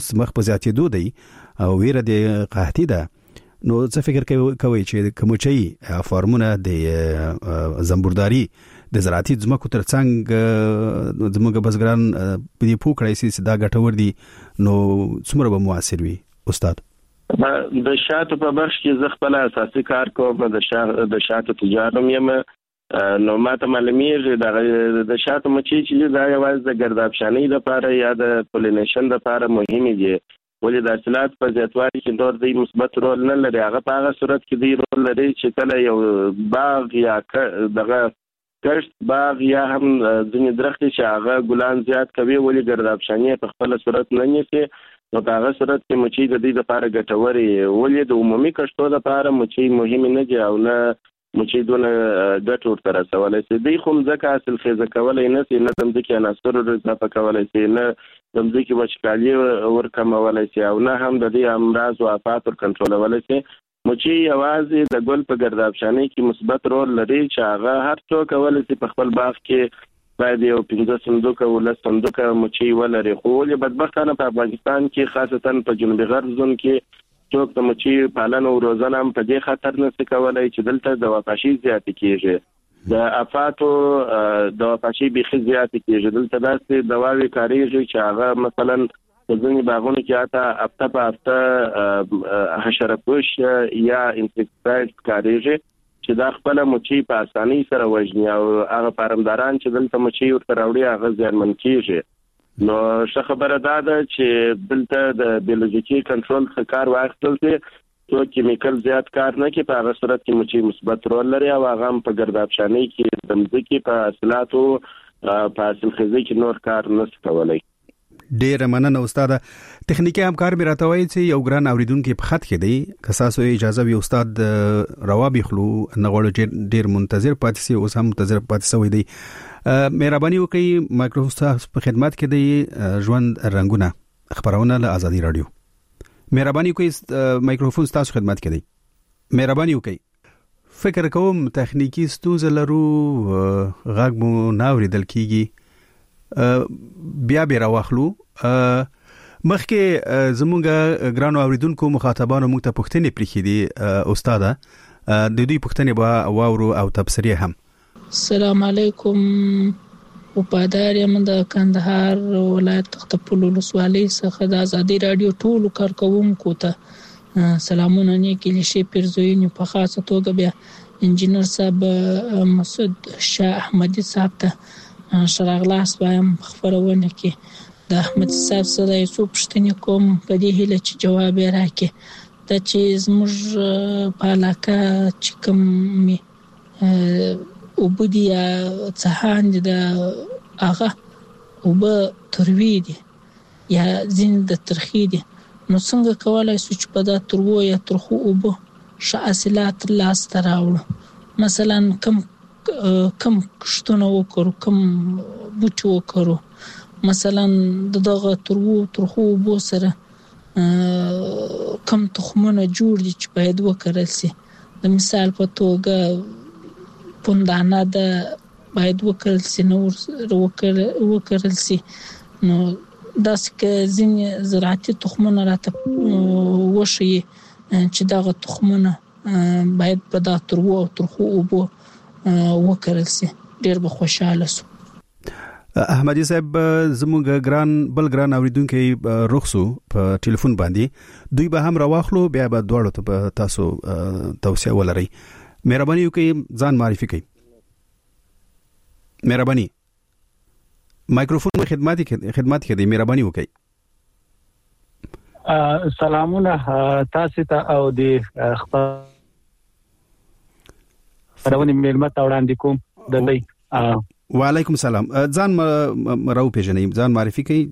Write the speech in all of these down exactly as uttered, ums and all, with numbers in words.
مخ په زیاتېدو دی او ویره د قحطي ده، نو څه فکر کوي چې کومچي فارمونه د زنبورداري د زراعتي ځمکو ترڅنګ زموږ بزګران په دې پوکړای سي دا ګټور دي، نو څومره به موثر وي استاد؟ د شاتو په برخه کې زه خپل اساسي کار کوم، د شاتو د شاتو تجارم یم. نو ماته معلومیږي د شاتو مچۍ چې دا یوازې د ګردابشانۍ لپاره یا د پولینیشن لپاره مهمې دي، ولې د حاصلات په زیاتوالي کې نور د مثبت رول نه لري. هغه په هغه صورت کې دی رول لري چې کله یو باغ یا دغه کښت باغ یا هم ځینې درختې چې هغه ګلان زیات کوي، ولې ګردابشانۍ په خپل صورت نه نیسي، نو په هغه صورت کې مچۍ د دې لپاره ګټورې، ولې د عمومي کښتو لپاره مچۍ مهمې نه دي او نه مچۍ دونه ګټه ورته رسولی شي. دوی خو مځکه حاصل خیزه کولی نه شي، نه د مځکې عناصرو اضافه کولی شي، نه د مځکې وچکالي ورکمولی شي او نه هم د دې امراض او آفات ور کنټرولولی شي. مچۍ یوازې د ګل په ګردابشانۍ کې مثبت رول لري چې هغه هر څوک کولی شي په خپل باغ کې باید یو پنځه صندوقه ولس صندوقه مچۍ ولري، خو ولې بدبختانه په افغانستان کې خاصتا په جنوبي غرب زون کې څوک د مچۍ پالنه او روزنه هم په دې خطر نشي کولی چې دلته د وحشي زیاتې کېږي، د آفاتو د وحشي بیخي زیاتې کېږي. دلته داسې دواوې کارېږي چې هغه مثلا په ځینې باغونو کې حتی هفته په هفته حشرهکش یا انسیکټساید کارېږي چې دا خپله مچۍ په اسانۍ سره وژني او هغه فارمداران چې دلته مچۍ ورته راوړي هغه زیانمن کېږي. نو ښه خبره دا ده چې دلته د بیولوژیکي کنټرول څخه کار واخیستل شي، څوک کیمیکل زیات کار نه کوي، په هغه صورت کې مچۍ مثبت رول لري او هغه هم په ګردابشانۍ کې د مځکې په حاصلاتو په حاصلخیزۍ کې نور کار نشي کولی. ډیره مننه استاد. تخنیکی همکار مې راته وایي چې یو ګران اوریدونکو په خط کې دی، که تاسو اجازه وي استاد روابي خلو نغوړ ډیر منتظر پاتې سي، اوس هم منتظر پاتې سوی دی. مهرباني وکړئ مایکروفون په خدمت کې دی، ژوند رنگونه خبرونه له آزادي رادیو. مهرباني وکړئ مایکروفون تاسو خدمت کې دی، مهرباني وکړئ. فکر کوم تخنیکی ستونزه لرو، غږ مو ناوریدل کیږي، بیا به راوخلو. مخکې زموږ ګرانو اوریدونکو مخاطبانو موږ ته پوښتنې پرېښې دي استاده، د دوی پوښتنې به واورو او تبصرې هم. السلام علیکم، وفادار یم د کندهار ولایت تختپل ولسوالۍ څخه د آزادي رادیو ټولو کارکوونکو ته سلامونه نیکې شي پیرزوینې، په خاصه توګه بیا انجینر صاحب مسعود شاه احمدي صاحب ته شراغلاس وایم خبرونه کې د احمد صاحب سره یو څو پوښتنې کوم په دې هیله چې جواب یې راکړي. دا چې زموږ په علاقه چې کوم وبدي یا څهان دي د هغه وبه تروي دي یا ځین د ترخی دي، نو څنګه کولای شو چې په دا ترو یا ترخو وبه ښه حاصلات لاسته راوړو؟ مثلا کم کم کښتونه وکړو، کم بوټي وکړو، مثلا دغه ترو ترخو وبو سره کم تخمونه جوړ دي چې باید وکړل شي. د مثال په توګه پوندانه د باید وکړل شي، نو وکړل شي. نو داسې که ځینې زراعتي تخمونه راته وښیي چې دغه تخمونه باید په دا ترو او ترخو اوبو وکړل شي، ډېر به خوشاله شو. احمدي صاحب زموږ ګران بل ګران اوریدونکو رخصو په ټلیفون باندې، دوی به هم راواخلو، بیا به دواړو ته تاسو توصیه ولرئ. مهرباني وکړئ ځان معرفي کړئ. مهرباني مایکروفون خدمت کې خدمت کې دی، مهرباني وکړئ. سلامونه تاسو ته او د خبرونه ملمت وړاندې کوم د دې. وعلیکم السلام، ځان راو پیژنئ، ځان معرفي کړئ.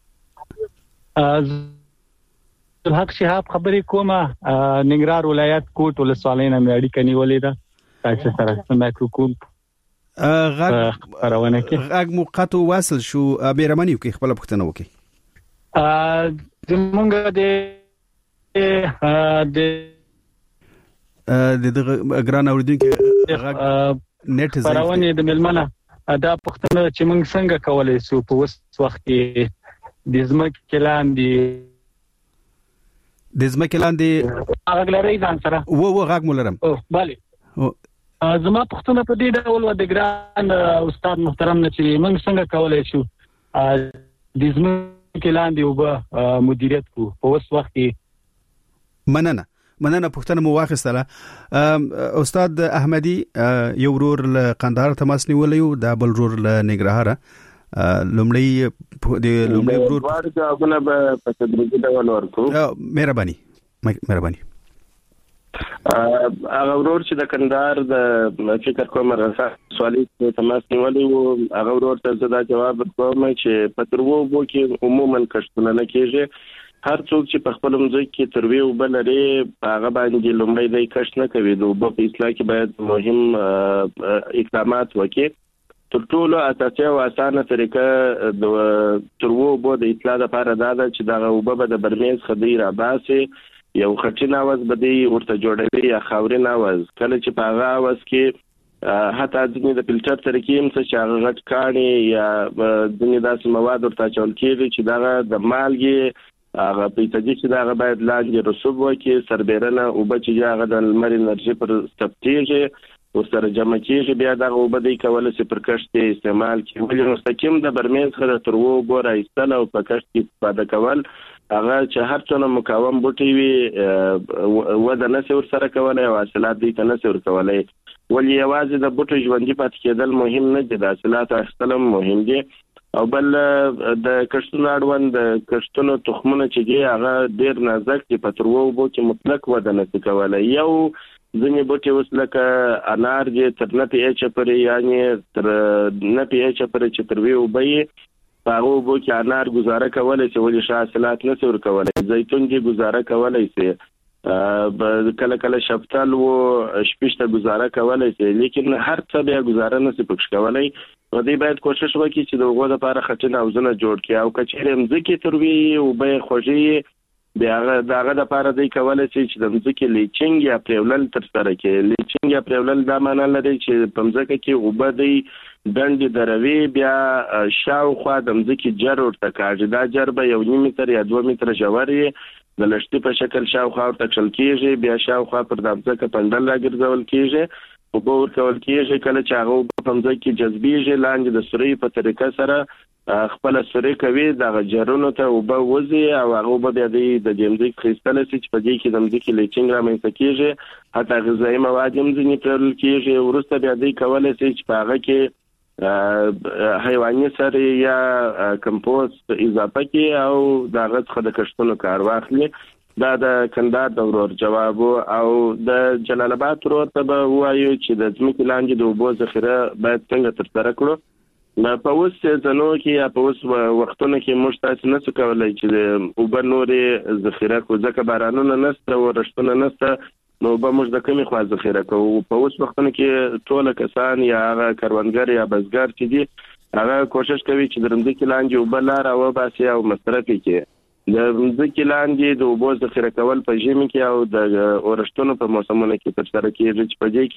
حق شهاب خبرې کومه، ننګرهار ولایت کوټ ولسوالۍ نه مې اړیکه نیولې ده تاسو سره. مایکروفون غږ راونه کې غږ موقته وصل شو، مهرباني وکړئ خپل پوښتنه وکړئ. زمونږ د د د ګران اوریدونکو غږ نت راونه د ملمنه دا پوښتنه چې موږ څنګه کولای شو په وس وخت کې د زمکه لاندې د ځمکې لاندې هغه لري ځان سره و و غاګ مولرم او bale زما پښتنه په دې ډول و د ګران استاد محترم نه چې موږ څنګه کولای شو د ځمکې لاندې وب مدیریت کو په اوس وخت کې مننه مننه پښتنه مو واخیستله استاد احمدي یو ورور له قندهار تماس نیولې دا بل ورور له نګرهار لومړی د لومړی ورور ورته به په تدریجي ډول ورکو مهرباني مهرباني هغه ورور چې د کندهار د فکر کوم راځه سوالي تماس نیولې وو هغه ورور ته دا جواب ورکوم چې په تروو بو کې عموما کښتونه نه کېږي هر څوک چې په خپل مځکه کې تروي او بل لري هغه باندې لومړی د کښت نه کوي د په اصلاح کې باید مهم اقدامات وکړي تر ټولو اساسي او اسانه طریقه د تروو بو د اصلاح لپاره دا ده چې دا وبه د برمیز خدي را باسي یو خټین اواز بده ورته جوړوي یا خاورین اواز کله چې په هغه اواز کې حتی ځینې د فلټر طریقې هم څه چې هغه غټ کاڼي یا ځینې داسې مواد ورته چول کېږي چې دا د مالګې هغه په تدې چې دا باید لاندې رسوب وکړي سربېرنه او بچي هغه د لمر انرژي پر استفتیږي او سره جمع کیږي بیا دا او بده کول چې پر کښت استعمال کیږي ولې مستقیم د برمیز خره تر وو ګور ایستل او په کښت کې استفاده کول هغه چې هر څونه مقاوم بوټي وي وده نه سور سره کولای او حاصلات دي ته نه سور کولای ولې یوازې د بوټو ژوندۍ پاتې کېدل مهم نه دي د حاصلات اخیستل مهم دي او بل د کښتونو اړوند د کښتونو تخمونه چې دی هغه ډیر نازک دي په تروو بو کې مطلق وده نه کولای یو ځینې بوټي اوس لکه انار دي تر نه پی ایچ پرې یعنی تر نه پی ایچ پرې چې تروي وبې هغه بو کې انار گزاره کولای شي ولې حاصلات نه څور کولای زیتون دي گزاره کولای شي کله کله شفتل و شپشته گزاره کولای شي لیکن هر څه بیا گزاره نه سي پکښ کولای نو دی باید کوشش وکړي چې د وګړو لپاره خټین اوزونه جوړ کړي او کچېرې مځکه تروي او به خوږي بیا داغه د لپاره دی کولای شي چې د مځکه لیچینګ یا پرولل تر سره کې لیچینګ یا پرولل دا معنی لري چې په مځکه کې وبدي دندې دروي بیا شاوخوا د مځکه جر ورته کاږي دا جر به یو نیم متر یا دوه متر ژوري د لشتي په شکل شاوخوا ورته چل کېږي بیا شاوخوا پر د مځکه پندل راګرځول کېږي او به ورکول کېږي کله چې هغه په مځکه کې جذبېږي لاندې د سوري په طریقه سره خپل سوري کوي د جرونو ته او به وځي او هغه به بیا د دې مځکې خېستل شي چې په دې کې د مځکې لیچینګ رامنځته کېږي حتی غذایي مواد هم ځینې پرېولل کېږي وروسته بیا دوی کولی شي چې په هغه کې حیواني سرې یا کمپوست اضافه کړي او د هغه څخه د کښتونو کار واخلي دا د کندهار د ورور جواب او د جلال آباد ورور ته به وایو چې د ځمکې لاندې د اوبو ذخیره باید څنګه ترسره کړو په اوس سیزنو کې یا په اوس وختونو کې موږ تاسو نه څه کولای چې د اوبه نورې ذخیره کړو ځکه بارانونه نشته او رښتونه نشته نو به موږ د کمی خوا ذخیره کوو په اوس وختونو کې ټول کسان یا هغه کروندګر یا بزګر چې دي هغه کوشش کوي چې د ځمکې لاندې اوبه لاره او باسي او مصرف کړي د ځمکې لاندې د اوبو ذخیره کول په ژمي کې او د اورښتونو په موسمونو کې ترسره کېږي چې په دې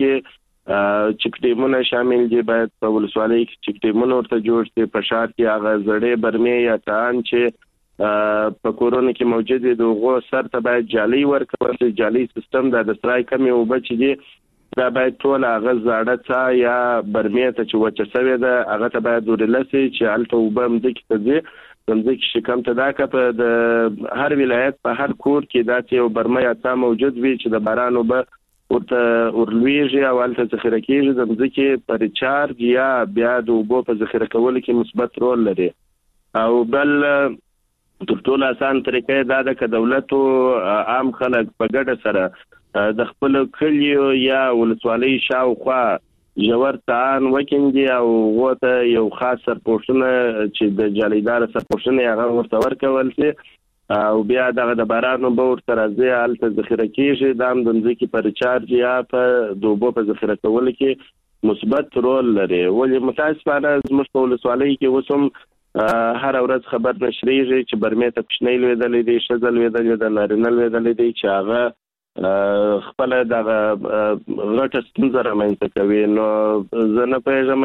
کې چکټیمونه شامل دي باید په ولسوالۍ کې چکټیمونه ورته جوړ شي په ښار کې هغه زړې برمې یا تان چې په کورونو کې موجود دي د اوبو سر ته باید جالۍ ورکول شي جالۍ سیستم د سرای کمې اوبه چې دي دا باید ټول هغه زاړه څا یا برمې ته چې وچه شوې ده هغه ته باید ورله شي چې هلته اوبه مځکې ته ځي ځمکې شکم ته دا که د هر ولایت په هر کور کې داسې یو برمه یا څا موجود وي چې د باران اوبه ورته ورلویږي او هلته ذخیره کېږي د ځمکې په ریچارج یا بیا د اوبو په ذخیره کولو کې مثبت رول لري او بل تر ټولو اسان طریقه دا ده که دولت او عام خلک په ګډه سره د خپل کلیو یا ولسوالۍ شاوخوا ژور تان وکیندي او غوته یو خاص سرپوښتنه چې د جالیدار سرپوښتنه هغه ورته ورکول شي او بیا دغه د بارانو به ورته راځي هلته ذخیره کېږي دا هم د ځمکې په ریچارج یا په د اوبو په ذخیره کولو کې مثبت رول لري ولې متاسفانه زموږ په ولسوالۍ کې اوس هم هر ورځ خبر نشریږي چې برمې ته کوچنی لوېدلی دی ښځه لوېدلې ده نارینه لوېدلی دی چې هغه خپل دغه غټه ستونزه رامنځته کوي نو زه نه پوهېږم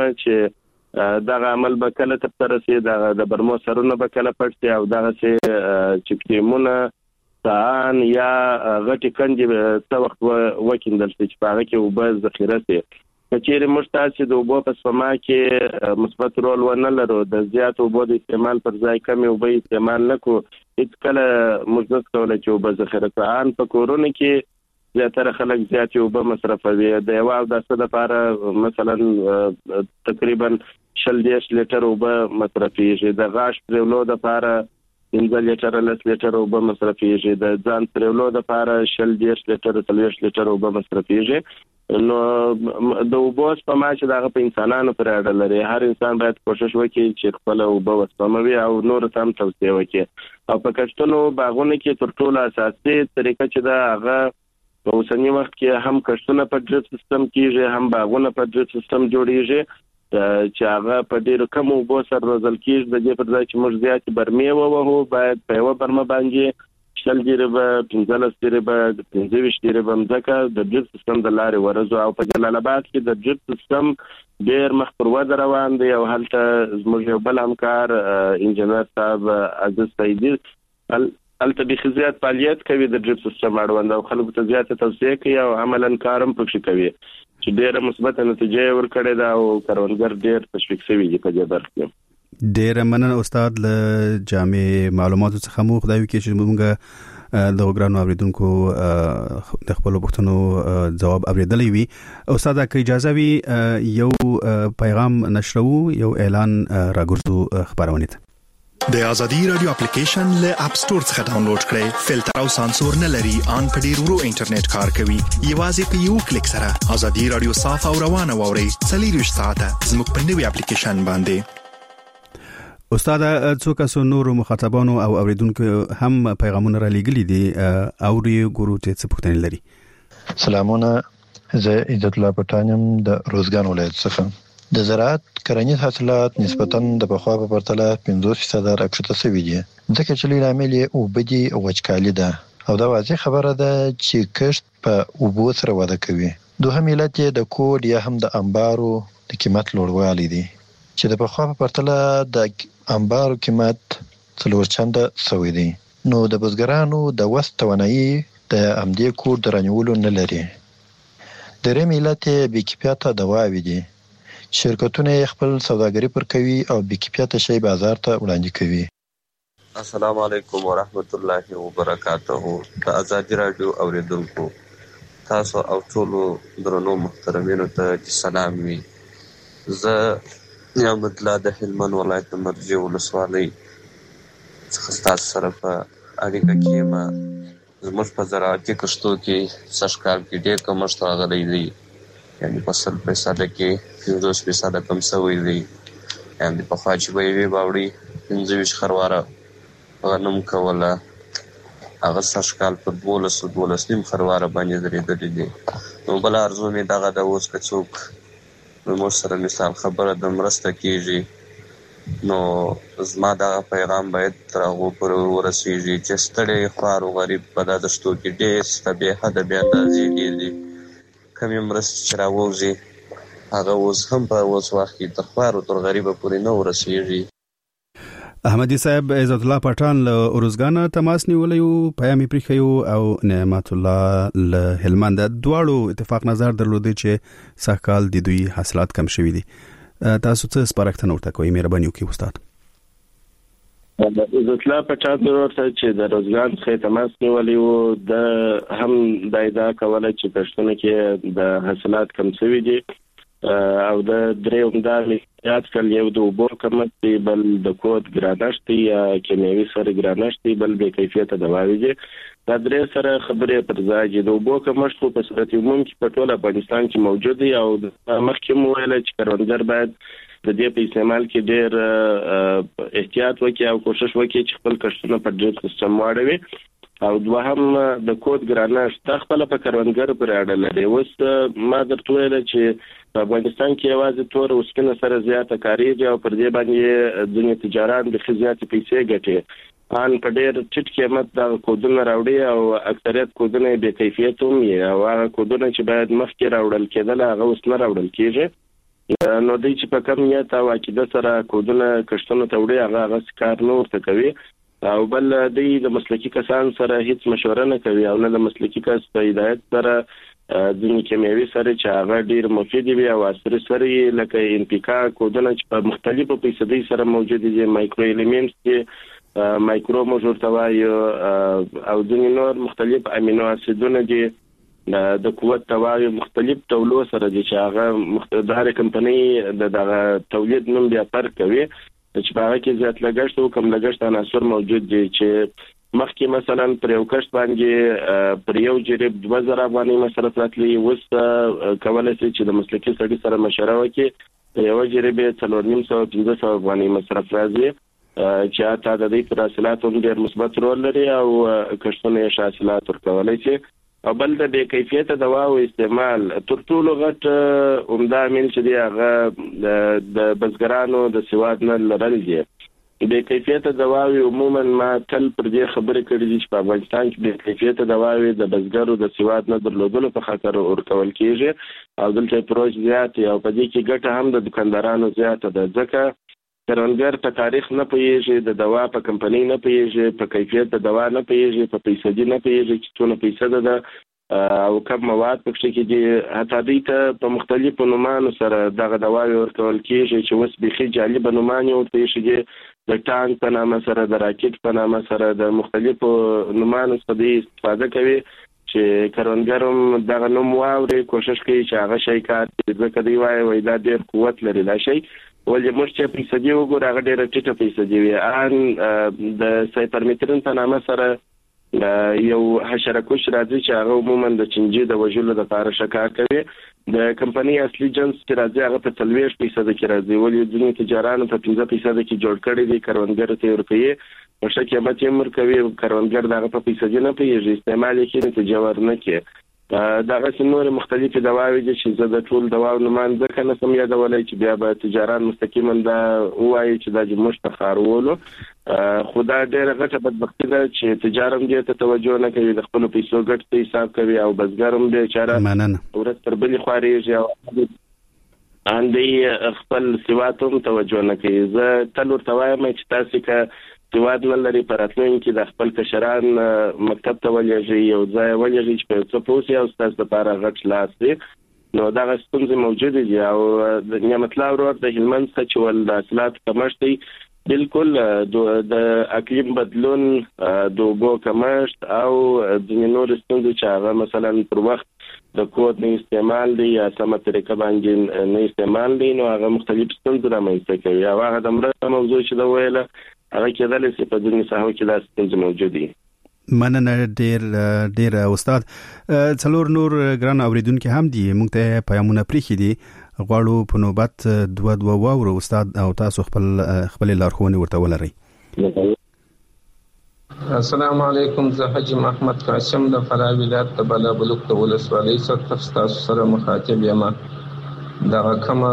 چې دغه عمل به کله ترسره شي دغه د برمو سرونه به کله پټ شي او دغسې چکټیمونه ځان یا غټي کندې څو وخت وکیندل چې په هغه کې اوبه ذخیره شي. کچېرې موږ تاسو د اوبو په سپما کې مثبت رول ونه لرو، د زیات اوبو د استعمال پر ځای کم اوبه استعمال نکو، هیڅ کله موږ نه کولای چې اوبه ذخیره کړو. ان په کورونو کې زیاتره خلک زیات اوبه مصرفوي. د یو او د څه لپاره مثلا تقریبا شل دیش لیټر اوبه مصرفيږي، د غاښ پرولو لپاره پنځه لیټر لس لیټر اوبه مصرفيږي، د ځان پرولو لپاره شل دیش لیټر څلوېښت لیټر اوبه مصرفيږي. نو د اوبو سپما چې دغه په انسانانو پر اړه لري. هر انسان باید کوشش وکړي چې خپل اوبه وسپموي او نور ته هم توصیه وکړي. او په کښتونو باغونو کې تر ټولو اساسي طریقه چې دا هغه په اوسنی وخت کې هم کښتونه په ډریپ سیستم کېږي، هم باغونه په ډریپ سیستم جوړیږي چې هغه په ډیرو کم اوبو سره روزل کېږي. د دې پر ځای چې موږ زیات برمې ووهو، باید په یوه برمه باندې شل جریبه پنځلس جریبه پنځه ویشت جریبه مځکه د ډریپ سیستم د لارې ورځو. او په جلال آباد کې د ډریپ سیستم ډیر مخ پر وده روان دی. او هلته زموږ یو بل همکار انجنیر صاحب عزیز سیدی هلته بېخي زیات فعالیت کوي د ډریپ سیستم اړوند، او خلکو ته زیاته توصیه کوي او عملاً کار هم پکې کوي چې ډیره مثبت نتیجه یې ورکړې ده او کروندګر ډیر تشویق شوي دي په دې برخه کې. ډیره مننه استاد له جامع معلوماتو څخه. مو خدای وکړي چې موږ د وګرانو اوریدونکو د خپل پوښتنو جواب اوریدلی وي. استاد که اجازه وي یو پیغام نشرو، یو اعلان راګرځو خبرونه ته. د ازادي رادیو اپلیکیشن له اپ ستور څخه ډاونلوډ کړئ. فلټر او سانسور نه لري، ان په ډیر ورو انټرنیټ کار کوي. یوازې په یو کلیک سره ازادي رادیو صاف او روانه ووري. څلور ساعته زموږ په نوي اپلیکیشن باندې. استاد څو کسو نور مخاطبانو او اوریدونکو هم پیغامونه را لېږلي دي، اوري ګورو چې څه پوښتنې لري. سلامونه، زه عزت الله پټانم د روزګان ولایت څخه. د زراعت کرنیز حاصلات نسبتاً د پخوا په پرتله پنځوس فیصده راکښته شوي دي، ځکه چې لوی لامل یې اوبه دي او وچکالي ده، او دا واضح خبره ده چې کښت په اوبو سره وده کوي. دوهم علت یې د کوډ یا هم د انبارو د قیمت لوړوالی دی، چې د پخوا په پرتله د انبارو قیمت څلور چنده شوی دی. نو د بزګرانو د وس توانایي د همدې کوډ د رانیولو نه لري. درېیم علت یې بې کیفیته دواوې دي. شرکتونه خپل سوداګري پر کوي او بې کیفیته شی بازار ته وړاندې کوي. السلام علیکم ورحمت الله وبرکاته. د ازادي رادیو اوریدونکو تاسو او ټولو درنو محترمینو ته سلام وي. زه نعمت الله د هلمند ولایت مرجې ولسوالۍ څخه ستاسو سره په اړیکه کې یم. زموږ په زراعتي کښتو کې سږ کال کې ډېر کمښت راغلی دی، یعنې په سل فیصده کې پنځوس فیصده کم شوی دی. یعنې پخوا چې به یوې باوړۍ پنځه ویشت خرواره غنم کوله، هغه سږ کال په دولسو دولس نیم خرواره باندې درېدلې دي. نو بله ارزو مې دغه ده، اوس که څوک زموږ سره مثال خبره د مرسته کېږي، نو زما دغه پیغام باید تر هغو پورې ورسېږي چې ستړی خوار و غریب په دا دښتو کې ډېر شته، بې حده بې اندازې ډېر دي. کمې مرستې چې راووځي هغه اوس هم په اوس وخت کې تر خوارو تر غریبه پورې نه ورسېږي. احمدي صاحب عزت الله پټان له اروزګانه تماس نیولی و، پیام یې پرېښی او نعمت الله له هلمند. دواړو اتفاق نظر درلودی چې سږ کال د دوی حاصلات کم شوي دي. تاسو څه سپارښتنه ورته کوئ؟ مهرباني وکړئ استاد. عزت الله پټان ورته چې د روزګان څخه تماس نیولی و، د هم دا ادعا کوله چې پښتون کې د حاصلات کم شوي دي، او د درې عمده یاد کړل، یو د اوبو کمښت دی، بل د کود ګرانښت دی یا کیمیاوي سره ګرانښت دی، بل بې کیفیته دواوې دي. دا درې سره خبرې پر ځای دي. د اوبو کمښت خو په صورت عموم کې په ټول افغانستان کې موجود دی، او مخکې مو ویل چې کروندګر باید د دې په استعمال کې ډېر احتیاط وکړي او کوشش وکړي چې خپل کښتونه په ډریپ سیستم واړوي. او دوهم د کود ګرانښت دا خپله په کروندګرو پورې اړه لري. اوس ما درته ویله چې په افغانستان کې یوازې تور اوسپنه سره زیاته کارېږي او پر دې باندې ځینې تجاران بیخي زیاتې پیسې ګټي. ان په ډېر ټیټ قیمت دغه کودونه راوړي او اکثریت کودونه یې بې کیفیته هم وي، او هغه کودونه چې باید مخکې راوړل کېدل هغه اوس نه راوړل کېږي. نو دوی چې په کم نیت او عقیده سره کودونه کښتونو ته وړي هغه هغسې کار نه ورته کوي. او بل د مسلکی کسان سره هیڅ مشوره نه کوي او نه د مسلکی کس په هدایت سره ځینې کیمیاوي سره چې هغه ډیر مفید وي او اثر سره لکه ان پی کا کودونه چې په مختلفو فیصدي سره موجود دي مایکرو الیمنټس کې مایکرو موجود توای او ځینې نور مختلف امینو اسیدونه دي د قوت توای مختلف تولو سره دي چې هغه مختلفه کمپنۍ د تولید نوم بیا فرق کوي چې هغه کې زیات لګښت او کم لګښت عناصر موجود دي چې مخکې مثلا پر یو کښت باندې پر یو جریب دوه زره افغانۍ مصرف راتلی اوس کولای شي چې د مسلکي سړي سره مشوره وکړي یو جریب څلور نیم سوه پنځه سوه افغانۍ مصرف راځي چې حتی د دې پر حاصلاتو ډېر مثبت رول لري او کښتونه یې ښه حاصلات ورکولی شي او بل د بې کیفیته دواو استعمال تر ټولو غټ عمده عامل چې دی هغه د بزګرانو د سواد نه لرل دي بې کیفیته دواوی عموما ما تل پر دې خبرې کړې دي چې په افغانستان کې بې کیفیته دواوی د بزګرو د سواد نه درلودلو په خاطر ورکول کېږي او دلته پروژ زیات او په دې کې ګټه هم د دکاندارانو زیاته ده ځکه کروندګر په تاریخ نه پوهیږي د دوا په کمپنۍ نه پوهیږي په کیفیت د دوا نه پوهیږي په پیسې نه پوهیږي چې څونه پیسې ده او کم مواد پکې کې دي حتی دې ته په مختلفو نومانو سره دغه دواوی ورکول کېږي چې اوس بيخي جالب نومان یو پېښېږي د ټانک په نامه سره د راکټ په نامه سره د مختلفو نومانو څخه استفاده کوي چې کروندګر دغه نوم واوري کوشش کوي چې هغه شي کار ځکه دی وایي وای دا ډېر قوت لري دا شي ولې موږ چې پیسې دی وګورو هغه ډېر ټیټه پیسې دی ان د سایپرمیترین په نامه سره یو حشره کوش راځي چې هغه عموما د چنجي د وژلو لپاره شکار کوي د کمپنۍ اصلي جنس چې راځي هغه په څلوېښت فیصد کې راځي ولې ځینې تجارانو په پنځه فیصد کې جوړ کړی دي کروندګر ته ورکوي په ښه قیمت یې ورکوي کروندګر دغه په فیصدي نه پوهېږي استعمال یې کوي نتیجه ورنه کوي دغسې نورې مختلفې دواوې دي چې زه د ټول دواو نومان ځکه نه سم یادولی چې بیا به تجاران مستقیما دا ووایي چې دا موږ ته خارولو خو دا ډېره غټه بدبختي ده چې تجار هم دې ته توجه نه کوي د خپلو پیسو ګټ ته حساب کوي او بزګر هم بیچاره ورځ تر بلې خوارېږي او اندې خپل سواد هم توجه نه کوي زه تل ورته وایم چې تاسې که سواد نه لري په راتلونکي کې د خپل کشران مکتب ته ولېږئ یو ځای ولېږئ چې په یو څه پوه سي او ستاسو لپاره غټ لاس دی نو دغه ستونزې موجودې دي او د نعمت الله ورور د هلمند څخه چې ول د حاصلاتو کمښت دی بالکل د اقلیم بدلون د اوبو کمښت او ځینې نورې ستونزې چې هغه مثلا پر وخت د کود نه استعمال دی یا سمه طریقه باندې نه استعمال دی نو هغه مختلف ستونزې رامنځته کوي او هغه د مرسته موضوع چې دا ویله هغه کېدلی شي په ځینې ساحو کې دا ستونزې موجود دي مننه ډیر ډیر استاد څلور نور ګران اوریدونکو هم دي موږ ته پیغامونه پریخي دي غواړو په نوبت دوه دوه واورو استاد او تاسو خپل خپل لارښوونې ورته ولرئ السلام علیکم زه حاجی محمد قاسم د فراه ولایت د بلابلوک د ولسوالۍ څخه تاسو سره مخاطب یم دا کومه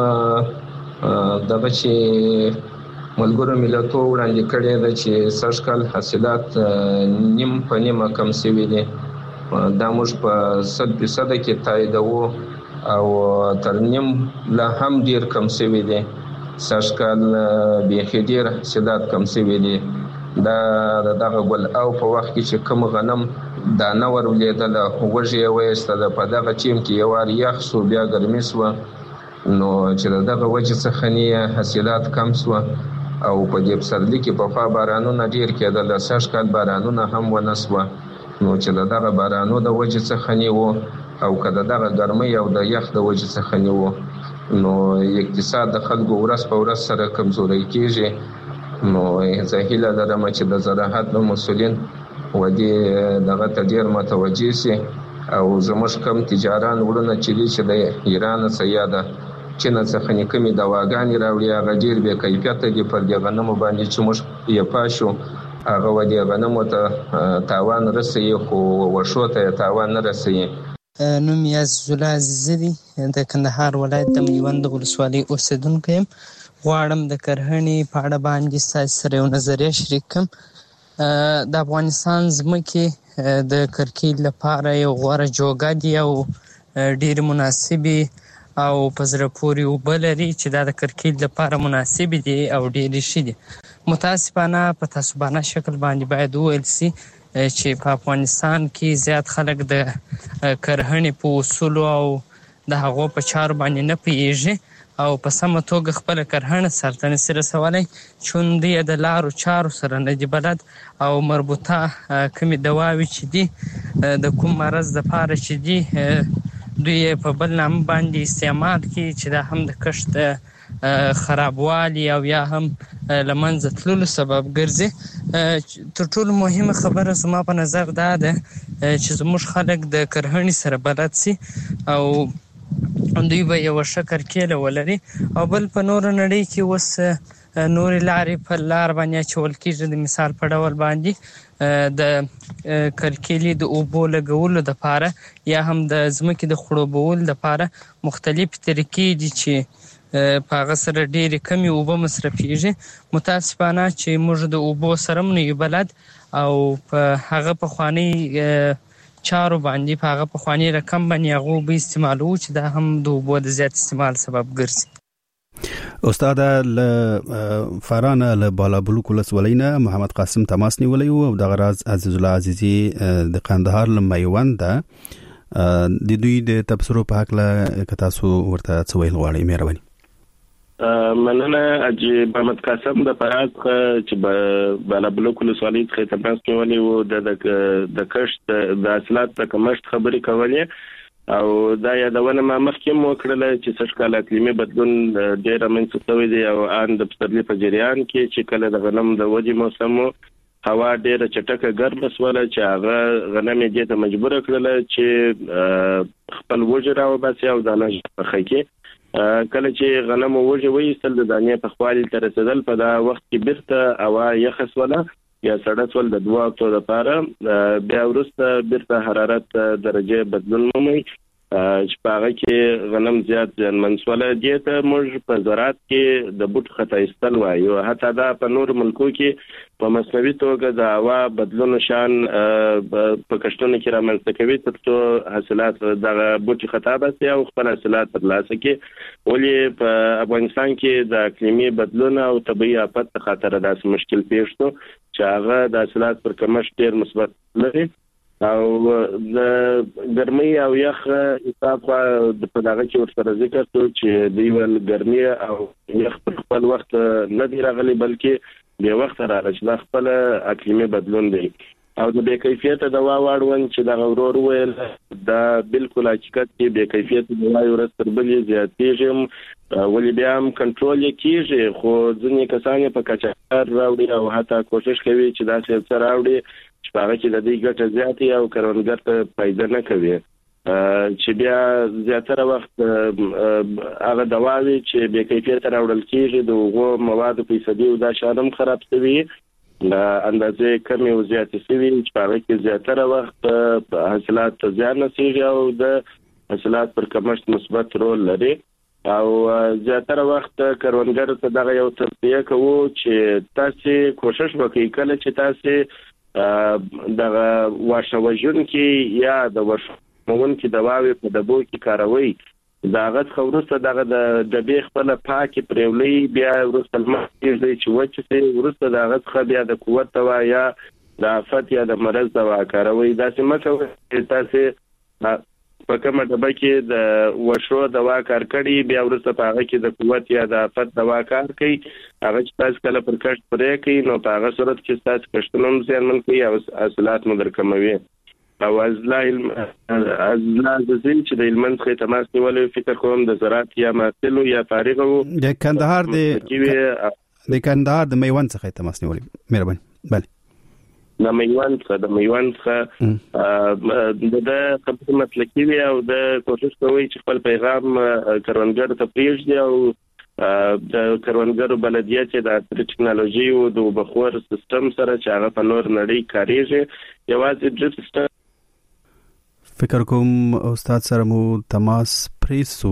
دغه چې ملګرو ملتو وړاندې کړی ده چې سږ کال حاصلات نیم په نیمه کم شوي دي دا موږ په صد فیصده کې تاییدوو او تر نیم لا هم ډېر کم شوي دي سږ کال بیخي ډېر حاصلات کم شوي دي دا دغه ګل او په وخت کې چې کوم غنم دانه ورولېدله وږې یې ویستله په دغه ټیم کې یو وار یخ شو بیا ګرمي شوه نو چې د دغه وجې څخه نه حاصلات کم شوه او په دې پسرلي کې پخوا بارانونه ډېر کېدل سږ کال بارانونه هم ونه شوه نو چې د دغه بارانو د وجې څخه نه و او که د دغه ګرمۍ او د یخ د وجې څخه نه و نو اقتصاد د خلکو ورځ په ورځ سره کمزوری کېږي نو زه هیله لرم چې د زراعت د مسؤلین و دې دغه ته ډېر متوجه شي او زموږ کم تجاران وړونه چې دي چې د ایران څخه یا د چین څخه نیکمې دواګانې راوړي هغه ډېر بې کیفیته دي پر دې غنمو باندې چې موږ یې پاشو هغه و دې غنمو ته تاوان رسوي خو وښو ته یې تاوان نه رسوي نوم یې عزیزالله عزیزه دی د کندهار ولایت د میوند ولسوالۍ اوسېدونکی یم غواړم د کرهڼې په اړه باندې ستاسو سره یو نظریه شریک کړم د افغانستان ځمکې د کرکیل لپاره یو غوره جوګه دي او ډېرې مناسبې او په زړه پورې اوبه لري چې دا د کرکیل لپاره مناسب دي او ډېرې ښې دي. متاسفانه په تعصبانه شکل باندې باید وویل سي چې په افغانستان کې زیات خلک د کرهڼې په اصولو او د هغو په چارو باندې نه پوهېږي او په سمه توګه خپله کرهڼه سرته نشي رسولی، چون دوی د لارو چارو سره نه دي بلد او مربوطه کومې دواوې چې دي د کوم مرض دپاره چې دي دوی په بل نامه باندې استعمال کړي چې دا هم د کښت خرابوالي او یا هم له منځه تللو سبب ګرځي. تر ټولو مهمه خبره زما په نظر دا ده چې زموږ خلک د کرهڼې سره بلد سي او دوی به یوه ښه کرکیله ولري. او بل په نوره نړۍ کې اوس نورې لارې په لار باندې اچول کېږي، د مثال په ډول باندې د کرکیلې د اوبو لګولو دپاره یا هم د ځمکې د خړوبولو دپاره مختلفې طریقې دي چې په هغه سره ډېرې کمې اوبه مصرفېږي. متاسفانه چې موږ د اوبو سره هم نه یو بلد او په هغه پخوانۍ چارو باندې په هغه پخواني رقم باندې هغه اوبه استعمالوو چې دا هم د اوبو د زیات استعمال سبب ګرځي. استاد له فارانه له بالابلوک ولسوالۍ نه محمد قاسم تماس نیولی و او دغه راز عزیز الله عزیزي د قندهار له میوند د دوی د تبصرو په هکله که تاسو ورته څه ویل غواړئ مهرباني. مننه اجي محمد قاسم د فراز چې بالابلوک ولسوالۍ څخه تماس نیولی و د د کښت د حاصلات د کمښت خبرې کولې او دا یادونه ما مخکې مو کړله چې سږ کال اقلیمي بدلون ډېر رامنځته شوی دی او ان د پسرلي په جریان کې چې کله د غنم د ودې موسم هوا ډېره چټکه ګرمه شوله چې هغه غنم یې دې ته مجبور کړله چې خپل وږي راوباسي او دانه پخه کړي. کله چې غنم وږي وایستل د دانې په خوالي ته رسېدل په دا وخت کې بیرته هوا یخه شوله یا سړه شول د دوه هفتو دپاره، بیا وروسته بیرته حرارت درجه بدلون مومي چې په هغه کې غنم زیات زیانمن شوله. دې ته موږ په زراعت کې د بوټ خطا ایستل وایو، حتی دا په نورو ملکو کې په مصنوعي توګه د هوا بدلون شان په کښتونو کې رامنځته کوي تر څو حاصلات دغه بوټي خطا باسي او خپل حاصلات ترلاسه کړي. ولې په افغانستان کې د اقلیمي بدلون او طبیعي آفت په خاطر داسې مشکل پیښ شو چې هغه د حاصلات پر کمښت ډېر مثبت لري او د ګرمۍ او یخ حساب په دغه کې ورسره ذکر شو چې د یو ګرمۍ او یخ په خپل وخت نه دی راغلی بلکې د وخت راغلی چې د خپل اقلیمي بدلون دی او د بې کیفیته دوا واړون چې د غورور ویل دا بالکل حقیقت کې بې کیفیته دوا یو ورځ تر بلې زیاتېږي ولې بیا هم کنټرول یې کېږي خو ځینې کسان یې په کچکار راوړي او حتی کوشش کوي چې داسې څه راوړي چې په هغه کې د دې ګټه زیاتې او کروندګر ته فایده نه کوي چې بیا زیاتره وخت هغه دواوې چې بې کیفیته راوړل کېږي د هغو موادو فیصدي او دا شان هم خراب شوي د اندازې کمې او زیاتې شوي چې په هغه کې زیاتره وخت حاصلات ته زیان رسېږي او د حاصلات پر کمښت مثبت رول لري او زیاتره وخت کروندګر ته دغه یو توصیه کوو چې تاسې کوشش وکړئ کله چې تاسې دغه واښه وژونکي یا د واښه وژونکي دواوې په ډبو کې کاروئ د هغه څخه وروسته دغه د ډبې خپله پاکې پرېولئ بیا وروسته لمر کېږدئ چې وچ شي وروسته د هغه څخه بیا د قوت دوا یا د آفت یا د مرض دوا کاروئ. داسې مه کوئ چې تاسې په کومه ډبه کې د وشو دوا کار کړي بیا وروسته په هغه کې د قوت یا د آفت دوا کار کوي هغه چې تاسو کله پر کښت پرې کوي نو په هغه صورت کې ستاسو کښتونه هم زیانمن کوي او حاصلات مو درکموي. او از لا علم از لا زین چې د علم څخه تماس نیولې فکر کوم د زراعت یا محصل یا فارغ وو د کندهار د د کندهار د میوند څخه تماس نیولې مهرباني بله د میوند څخه د میوند څخه د خبرې مسلکي وي او د کوشش کوي چې خپل پیغام کروندګر ته پرېږدي او د کروندګرو بلدیه چې د عصري ټکنالوژي او د بخور سیستم سره چې هغه په نور نړۍ کاریږي یوازې ډریپ سیستم فکر کوم استاد سره مو تماس پریسو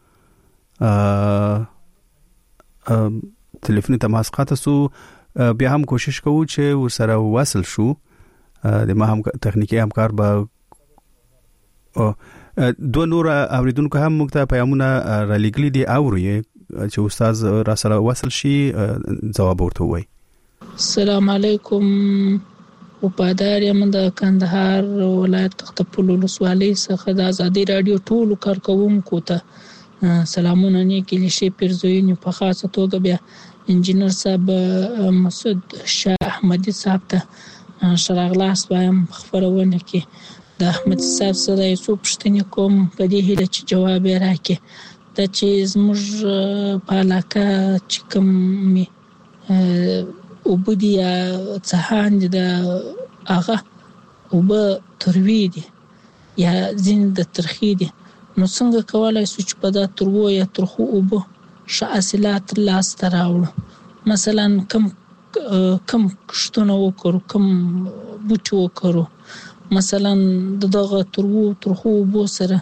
تلیفوني تماس قاطع سو بیا هم کوشش کوو چې ورسره وصل شو د ما هم تخنیکی همکار به دوه نور اوریدونکو هم موږ ته پیغامونه را لګلي دي او چې استاد را سره وصل شي جواب ورته وایي. السلام علیکم. وپادار یم د کندهار ولایت تختپل ولسوالۍ څخه د ازادي رادیو ټولو کارکوونکو ته سلامونه نیکې شي پیرزوینې په خاصه توګه بیا انجینر صاحب مسعود شاه احمدي صاحب ته شراغلاس وایم خبرونه کې د احمد صاحب سره یو څه پوښتنې کوم په دې هیله چې جواب یې راکړي د چې زموږ په علاقه چې کوم وبدي څهان د هغه وب تروي دي یا زین د ترخی دي نو څنګه کولای شو چې په دا ترو یا ترخو وب شاسلات لاس تراوړو مثلا کم کم کشتونه وکړو کم بوټو وکړو مثلا دغه ترو ترخو وب سره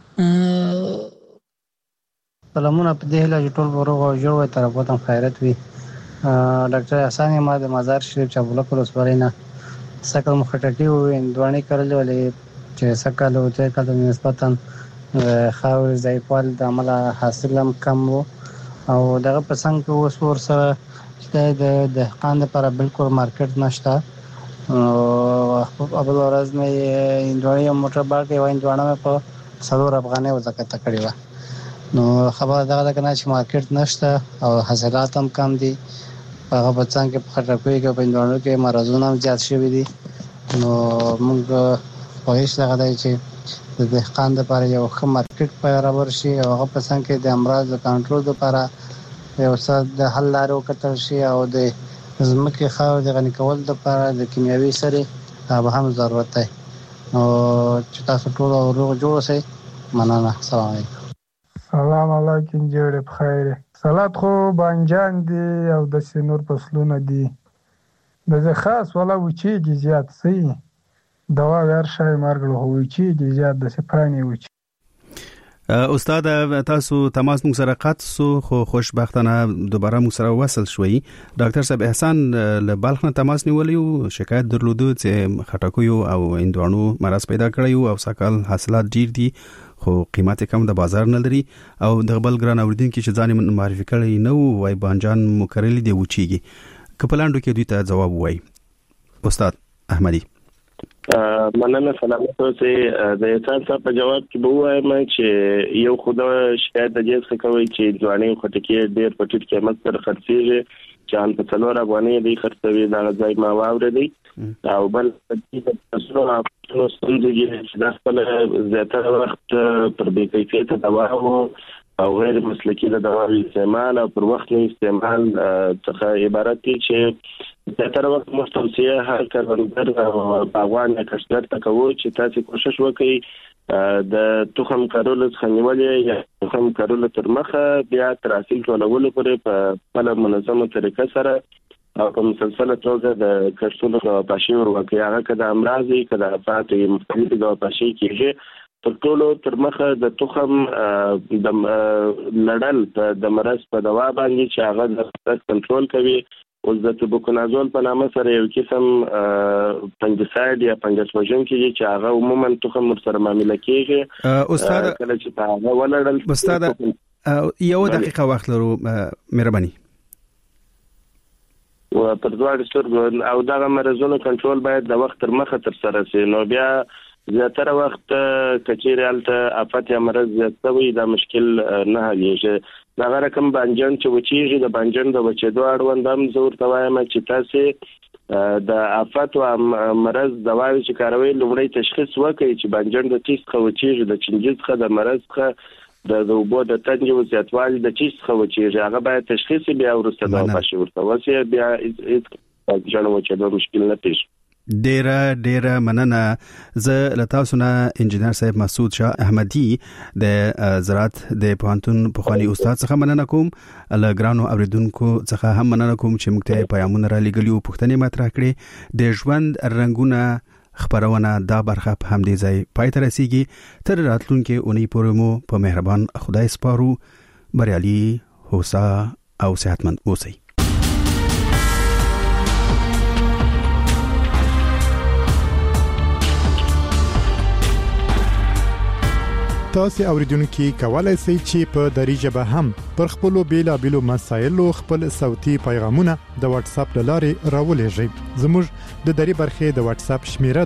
سلامونه په دې له ټول ورغو جوړ تر په تم خیرت وي ډاکټر حسن ما د مزار شریف چابله کولسوالۍ نه سکل مخټټي و اندواني کړل ولې چې سکل او چې کله نسبتا خاور ځایپال د عمل حاصل هم کم وو او دغه پسند کې اوس ور سره چې د دهقان لپاره بالکل مارکیټ نشته او په ورځ مې اندواني موټر بار کې و اندوانه په څلور افغانۍ وزکات کړی و نو خبر دغه کنه چې مارکیټ نشته او حاصلات هم کم دي هغه بچان کې په خټکوي کې په اندوانو کې مرزونه هم زیات شوي دي نو موږ په هیڅ لغه دی چې د دهقان لپاره یو ښه مارکیټ برابر شي او هغه پسند کې د امراض کنټرول لپاره یو څه د حل لارو کتل شي او د زمکه خاور د غنی کول لپاره د کیمیاوي سره به هم ضرورت دی نو چې تاسو ټول روغ جوړ شئ مننه. السلام علیکم. سلام علیکم جوړ په خیر. سلات خو بانجان دي او د سینور فصلونه دي د خاص ولا وچیږي زیات سي دوا ور شای مرګ له وچیږي زیات د سپرانی وچ. استاد تاسو تماس موږ سره قات سو خو خوشبختانه دوباره موږ سره وصل شوي. ډاکټر صاحب احسان له بلخ نه تماس نیولیو شکایت درلودو چې خټکویو او اندوانو مرز پیدا کړیو او سکل حاصلات ډیر دي خو قیمت کم د بازار نه لري او د بل ګران اوریدونکو چې ځان معرفي کړی نو وای بانجان مکرلی دی وچیږي کپلاندو کې دوی ته جواب وای. استاد احمدي مننه سلامت اوسئ. د احسان صاحب په جواب کې به وایم چې یو خدای شکایت د جېس کوي چې ځواني خټکی ډیر په ټیټ قیمت سره خرڅېږي چې ان په څلور افغانۍ دی خرڅوي دا ځای ما واورېدی او بل د تاسو نه نو څنګه چې د خپل زیاتره وخت پر دې کیفیت دوا او غیر مسلکی د دوا استعمال او پر وخت نه استعمال څخه عبارت دي چې زیاتره وخت مستوسیه هر کاروبار او باغوان کسبګر ته کوي چې تاسو کوشش وکړئ د تخم کارول څخه نیولې یا تخم کارول تر مخه بیا تر حاصل ټولولو پورې په بل منظمه طریقه سره او په مسلسله توګه د کښتونو د پاشي ورکړي هغه کده امراضي کده افاتې مختلفې د پاشي کېږي تر ټولو تر مخه د تخم د لړل د مرض په دوا باندې چې هغه د مرض کنټرول کوي او د توبوکونازول په نامه سره یو قسم فنګساید یا فنګس وژونکی چې هغه عموما تخم سره معامله کېږي. استاد کله چې هغه ولړل استاد یو دقیقه وخت لرو مهرباني و پر دوه سترګو او دا مرزونو کنټرول باید د وخت تر مخه تر سره شي نو بیا زیاتره وخت کچېرالته افات یا مرز زیاتوي دا مشکل نه حلېږي. دا رقم بانجان چې وچیږي د بانجان د وچېدو اړوند هم زور توایم چې تاسو د افات او مرز دواوی چې کاروي لومړی تشخیص وکړي چې بانجان د چیز خو وچیږي د چنجز څخه د مرز څخه د دوبو د تنج او زیاتوالي د چیز خو وچیږي هغه باید تشخیص بیا ورسته دا پاشي ورته وسی بیا هیڅ بانجان وچېدو مشکل نه پیښ. ډیره ډیره مننه. زه لتاسو نه انجینر صاحب مسعود شاه احمدي د زراعت د پوهنتون پخوانی استاد څخه مننه کوم. له ګرانو اوریدونکو څخه هم مننه کوم چې موږ ته پیغامونه را لګلیو پوښتنې مطرح کړې. د ژوند رنگونه خبرونه دا برخه په همدې ځای پای ته رسیږي. تر راتلونکي اونۍ پورې مو په مهربان خدای سپارو. بریالي هوسا او صحتمند اوسئ. تاسو اوریدونکو کولای شئ چې په دری ژبه هم پر خپل بیلابېلو مسایلو خپل صوتي پیغامونه د واتس اپ لارې راولېږئ. زموږ د دری برخې د واتس اپ شمیره